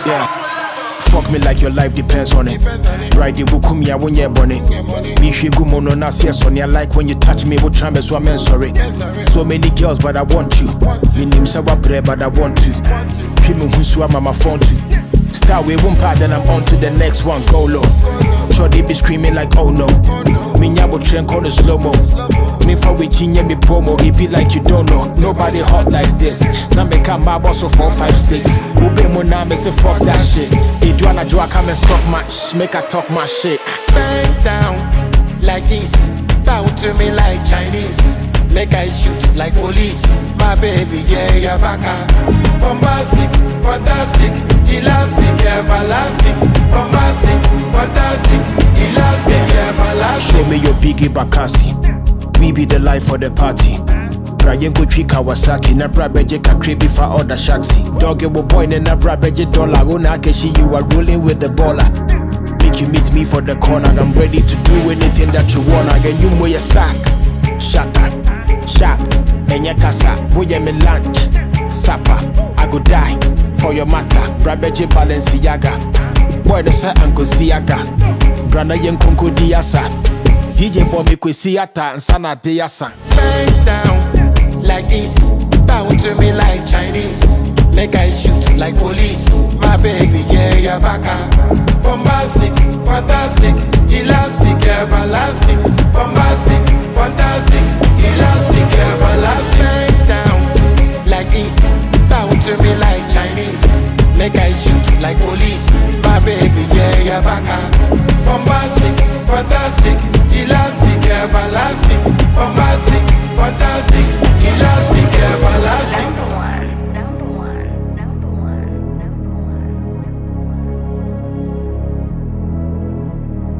Yeah. Fuck me like your life depends on it. Right, the wukumi, I won't yet bonnet. Me, she go mono, nas, yes, on. I like when you touch me, what tramp so I'm sorry. So many girls, but I want you. Me name Sawa Bre, but I want to. People who swam on my phone too. Start with one part, then I'm on to the next one. Go low. Sure, they be screaming like, oh no. Me, nyabo train call the slow mo. Me for witching, me promo. It be like you don't know. Nobody hot like this. Now me come my boss of 4, 5, 6. Ube mo na me say fuck that shit. It do I come and stop my make I talk my shit. Bang down like this, bow to me like Chinese. Make I shoot like police. My baby, yeah, you're back. Bombastic, fantastic, elastic, everlasting. Bombastic, fantastic, elastic, everlasting. Show me your biggie Bakasi. We be the life for the party. Brian go trick Kawasaki. Na brabeje kakre before all the shaxi. Dog you boy na brabeje dollar. Una keshi you are rolling with the baller. Make you meet me for the corner. I'm ready to do anything that you wanna. Again you mow your sack. Shut up, sharp, enye kasa. Moye me lunch, supper. I go die for your matter. Brabeje Balenciaga. Boy the sa Uncle Siaga. Brana yen konko diasa. DJ boy me kwe siata and sana diasa. Bang down like this, bow to me like Chinese. Make I shoot like police. My baby, yeah, you're back. Bombastic, fantastic, elastic, everlasting. Bombastic, fantastic, elastic, everlasting. Bang down like this, bow to me like Chinese. Make I shoot like police. My baby, yeah, you're back. Bombastic.